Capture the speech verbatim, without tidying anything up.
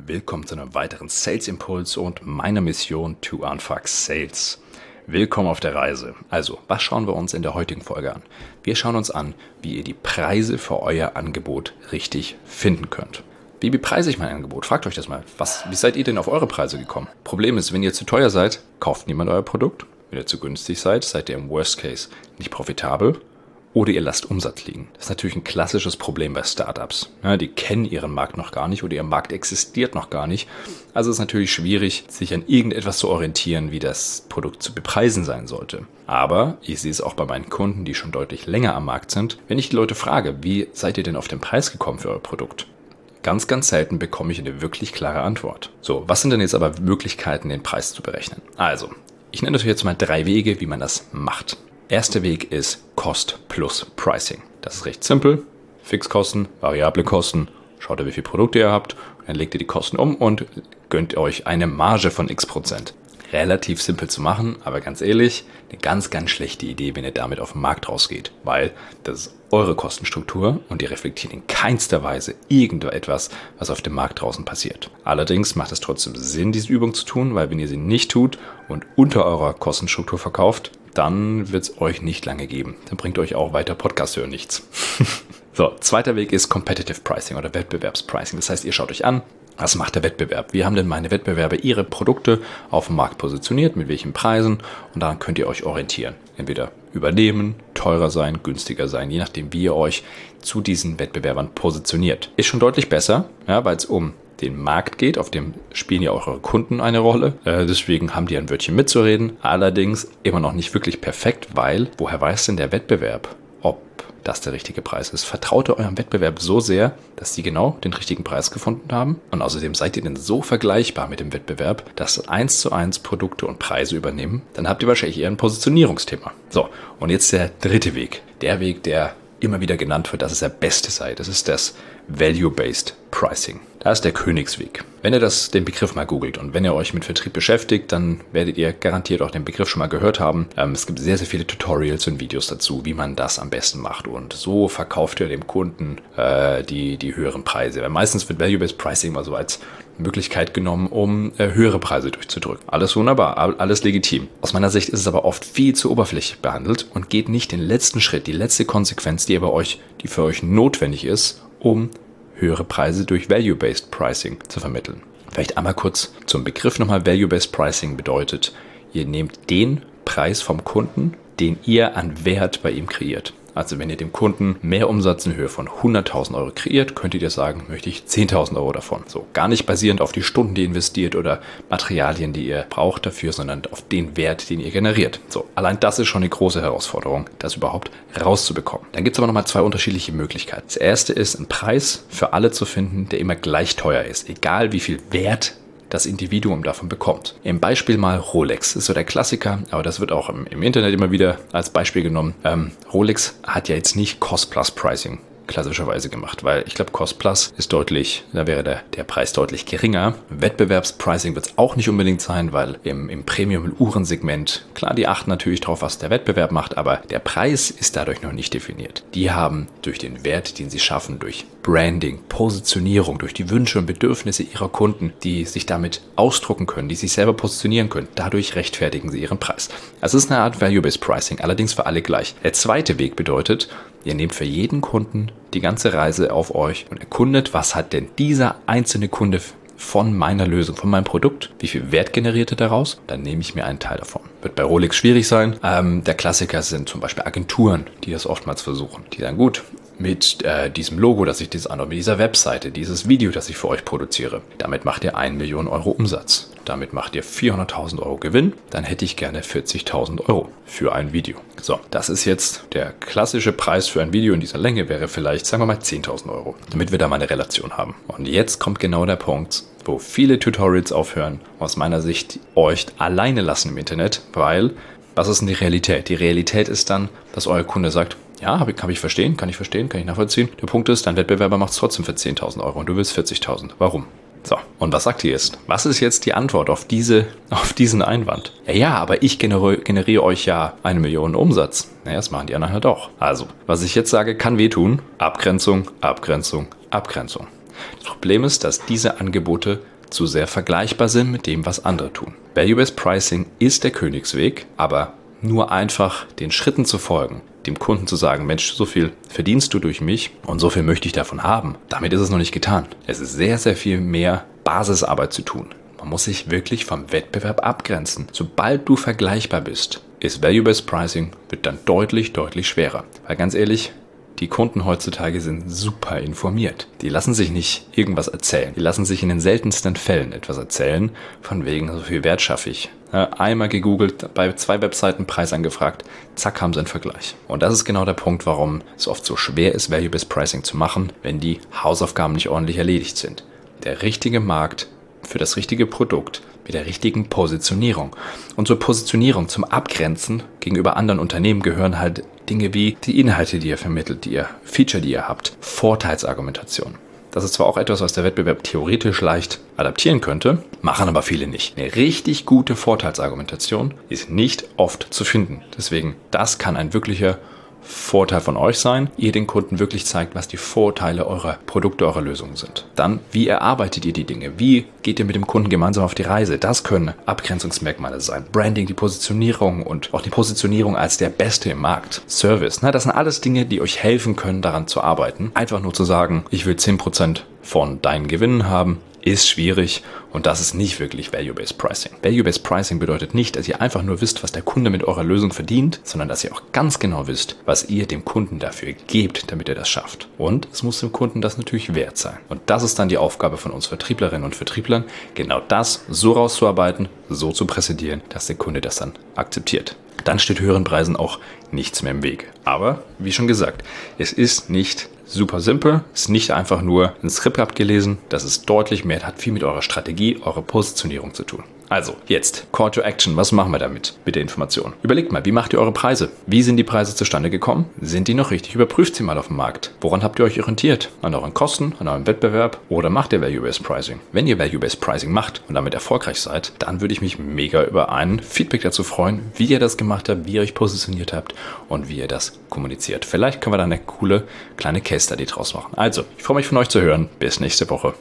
Willkommen zu einem weiteren Sales Impuls und meiner Mission to Unfuck Sales. Willkommen auf der Reise. Also, was schauen wir uns in der heutigen Folge an? Wir schauen uns an, wie ihr die Preise für euer Angebot richtig finden könnt. Wie bepreise ich mein Angebot? Fragt euch das mal. Was, wie seid ihr denn auf eure Preise gekommen? Problem ist, wenn ihr zu teuer seid, kauft niemand euer Produkt. Wenn ihr zu günstig seid, seid ihr im Worst Case nicht profitabel. Oder ihr lasst Umsatz liegen. Das ist natürlich ein klassisches Problem bei Startups. Ja, die kennen ihren Markt noch gar nicht oder ihr Markt existiert noch gar nicht. Also ist es natürlich schwierig, sich an irgendetwas zu orientieren, wie das Produkt zu bepreisen sein sollte. Aber ich sehe es auch bei meinen Kunden, die schon deutlich länger am Markt sind. Wenn ich die Leute frage, wie seid ihr denn auf den Preis gekommen für euer Produkt? Ganz, ganz selten bekomme ich eine wirklich klare Antwort. So, was sind denn jetzt aber Möglichkeiten, den Preis zu berechnen? Also, ich nenne natürlich jetzt mal drei Wege, wie man das macht. Erster Weg ist Cost plus Pricing. Das ist recht simpel. Fixkosten, variable Kosten. Schaut ihr, wie viele Produkte ihr habt. Dann legt ihr die Kosten um und gönnt euch eine Marge von x Prozent. Relativ simpel zu machen, aber ganz ehrlich, eine ganz, ganz schlechte Idee, wenn ihr damit auf den Markt rausgeht. Weil das ist eure Kostenstruktur und ihr reflektiert in keinster Weise irgendetwas, was auf dem Markt draußen passiert. Allerdings macht es trotzdem Sinn, diese Übung zu tun, weil wenn ihr sie nicht tut und unter eurer Kostenstruktur verkauft, dann wird es euch nicht lange geben. Dann bringt euch auch weiter Podcast hören nichts. So, zweiter Weg ist Competitive Pricing oder Wettbewerbspricing. Das heißt, ihr schaut euch an, was macht der Wettbewerb? Wie haben denn meine Wettbewerber ihre Produkte auf dem Markt positioniert, mit welchen Preisen? Und daran könnt ihr euch orientieren. Entweder übernehmen, teurer sein, günstiger sein, je nachdem, wie ihr euch zu diesen Wettbewerbern positioniert. Ist schon deutlich besser, ja, weil es um den Markt geht, auf dem spielen ja auch eure Kunden eine Rolle. Äh, deswegen haben die ein Wörtchen mitzureden. Allerdings immer noch nicht wirklich perfekt, weil woher weiß denn der Wettbewerb, ob das der richtige Preis ist? Vertraut ihr eurem Wettbewerb so sehr, dass die genau den richtigen Preis gefunden haben? Und außerdem seid ihr denn so vergleichbar mit dem Wettbewerb, dass eins zu eins Produkte und Preise übernehmen? Dann habt ihr wahrscheinlich eher ein Positionierungsthema. So, und jetzt der dritte Weg. Der Weg, der immer wieder genannt wird, dass es der beste sei. Das ist das Value-Based Pricing. Da ist der Königsweg. Wenn ihr das, den Begriff mal googelt und wenn ihr euch mit Vertrieb beschäftigt, dann werdet ihr garantiert auch den Begriff schon mal gehört haben. Ähm, es gibt sehr, sehr viele Tutorials und Videos dazu, wie man das am besten macht. Und so verkauft ihr dem Kunden äh, die, die höheren Preise. Weil meistens wird Value-Based Pricing mal so als Möglichkeit genommen, um äh, höhere Preise durchzudrücken. Alles wunderbar, alles legitim. Aus meiner Sicht ist es aber oft viel zu oberflächlich behandelt und geht nicht den letzten Schritt, die letzte Konsequenz, die, bei euch, die für euch notwendig ist, um höhere Preise durch Value-Based Pricing zu vermitteln. Vielleicht einmal kurz zum Begriff nochmal. Value-Based Pricing bedeutet, ihr nehmt den Preis vom Kunden, den ihr an Wert bei ihm kreiert. Also wenn ihr dem Kunden mehr Umsatz in Höhe von hunderttausend Euro kreiert, könntet ihr sagen, möchte ich zehntausend Euro davon. So, gar nicht basierend auf die Stunden, die ihr investiert oder Materialien, die ihr braucht dafür, sondern auf den Wert, den ihr generiert. So, allein das ist schon eine große Herausforderung, das überhaupt rauszubekommen. Dann gibt es aber nochmal zwei unterschiedliche Möglichkeiten. Das erste ist, einen Preis für alle zu finden, der immer gleich teuer ist, egal wie viel Wert das Individuum davon bekommt. Im Beispiel mal Rolex, ist so der Klassiker, aber das wird auch im, im Internet immer wieder als Beispiel genommen. Ähm, Rolex hat ja jetzt nicht Cost-Plus-Pricing klassischerweise gemacht, weil ich glaube, Cost Plus ist deutlich, da wäre der, der Preis deutlich geringer. Wettbewerbspricing wird es auch nicht unbedingt sein, weil im, im Premium-Uhrensegment, klar, die achten natürlich drauf, was der Wettbewerb macht, aber der Preis ist dadurch noch nicht definiert. Die haben durch den Wert, den sie schaffen, durch Branding, Positionierung, durch die Wünsche und Bedürfnisse ihrer Kunden, die sich damit ausdrucken können, die sich selber positionieren können, dadurch rechtfertigen sie ihren Preis. Also es ist eine Art Value-Based Pricing, allerdings für alle gleich. Der zweite Weg bedeutet, ihr nehmt für jeden Kunden die ganze Reise auf euch und erkundet, was hat denn dieser einzelne Kunde von meiner Lösung, von meinem Produkt, wie viel Wert generiert er daraus, dann nehme ich mir einen Teil davon. Wird bei Rolex schwierig sein. Ähm, der Klassiker sind zum Beispiel Agenturen, die das oftmals versuchen. Die sagen, gut, mit äh, diesem Logo, das ich design, mit dieser Webseite, dieses Video, das ich für euch produziere, damit macht ihr eine Million Euro Umsatz. Damit macht ihr vierhunderttausend Euro Gewinn, dann hätte ich gerne vierzigtausend Euro für ein Video. So, das ist jetzt der klassische Preis für ein Video in dieser Länge, wäre vielleicht, sagen wir mal, zehntausend Euro, damit wir da mal eine Relation haben. Und jetzt kommt genau der Punkt, wo viele Tutorials aufhören, aus meiner Sicht euch alleine lassen im Internet, weil, was ist denn die Realität? Die Realität ist dann, dass euer Kunde sagt, ja, habe ich, kann ich verstehen, kann ich verstehen, kann ich nachvollziehen. Der Punkt ist, dein Wettbewerber macht es trotzdem für zehntausend Euro und du willst vierzigtausend. Warum? So, und was sagt ihr jetzt? Was ist jetzt die Antwort auf diese, auf diesen Einwand? Ja, ja, aber ich generiere, generiere euch ja eine Million Umsatz. Naja, das machen die anderen halt auch. Also, was ich jetzt sage, kann wehtun. Abgrenzung, Abgrenzung, Abgrenzung. Das Problem ist, dass diese Angebote zu sehr vergleichbar sind mit dem, was andere tun. Value-Based Pricing ist der Königsweg, aber nur einfach den Schritten zu folgen, dem Kunden zu sagen, Mensch, so viel verdienst du durch mich und so viel möchte ich davon haben. Damit ist es noch nicht getan. Es ist sehr, sehr viel mehr Basisarbeit zu tun. Man muss sich wirklich vom Wettbewerb abgrenzen. Sobald du vergleichbar bist, ist Value-Based Pricing wird dann deutlich, deutlich schwerer. Weil ganz ehrlich, die Kunden heutzutage sind super informiert. Die lassen sich nicht irgendwas erzählen. Die lassen sich in den seltensten Fällen etwas erzählen, von wegen, so viel Wert schaffe ich. Einmal gegoogelt, bei zwei Webseiten Preis angefragt, zack, haben sie einen Vergleich. Und das ist genau der Punkt, warum es oft so schwer ist, Value-Based Pricing zu machen, wenn die Hausaufgaben nicht ordentlich erledigt sind. Der richtige Markt für das richtige Produkt mit der richtigen Positionierung. Und zur Positionierung, zum Abgrenzen gegenüber anderen Unternehmen gehören halt Dinge wie die Inhalte, die ihr vermittelt, die ihr Feature, die ihr habt, Vorteilsargumentation. Das ist zwar auch etwas, was der Wettbewerb theoretisch leicht adaptieren könnte, machen aber viele nicht. Eine richtig gute Vorteilsargumentation ist nicht oft zu finden. Deswegen, das kann ein wirklicher Vorteil von euch sein, ihr den Kunden wirklich zeigt, was die Vorteile eurer Produkte, eurer Lösungen sind. Dann, wie erarbeitet ihr die Dinge? Wie geht ihr mit dem Kunden gemeinsam auf die Reise? Das können Abgrenzungsmerkmale sein. Branding, die Positionierung und auch die Positionierung als der Beste im Markt. Service, ne? Das sind alles Dinge, die euch helfen können, daran zu arbeiten. Einfach nur zu sagen, ich will zehn Prozent von deinen Gewinnen haben, ist schwierig und das ist nicht wirklich Value-Based Pricing. Value-Based Pricing bedeutet nicht, dass ihr einfach nur wisst, was der Kunde mit eurer Lösung verdient, sondern dass ihr auch ganz genau wisst, was ihr dem Kunden dafür gebt, damit er das schafft. Und es muss dem Kunden das natürlich wert sein. Und das ist dann die Aufgabe von uns Vertrieblerinnen und Vertrieblern, genau das so rauszuarbeiten, so zu präsentieren, dass der Kunde das dann akzeptiert. Dann steht höheren Preisen auch nichts mehr im Wege. Aber, wie schon gesagt, es ist nicht super simpel, ist nicht einfach nur ein Skript abgelesen, das ist deutlich mehr, hat viel mit eurer Strategie, eurer Positionierung zu tun. Also, jetzt, Call to Action, was machen wir damit, mit der Information? Überlegt mal, wie macht ihr eure Preise? Wie sind die Preise zustande gekommen? Sind die noch richtig? Überprüft sie mal auf dem Markt. Woran habt ihr euch orientiert? An euren Kosten, an eurem Wettbewerb oder macht ihr Value-Based Pricing? Wenn ihr Value-Based Pricing macht und damit erfolgreich seid, dann würde ich mich mega über ein Feedback dazu freuen, wie ihr das gemacht habt, wie ihr euch positioniert habt und wie ihr das kommuniziert. Vielleicht können wir da eine coole kleine Case Study draus machen. Also, ich freue mich von euch zu hören. Bis nächste Woche.